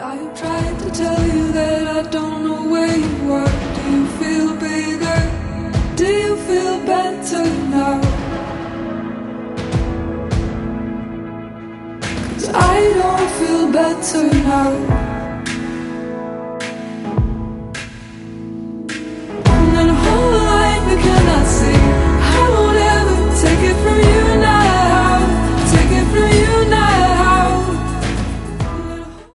I tried to tell you that I don't know where you are. Do you feel bigger? Do you feel better now? 'Cause I don't feel better now.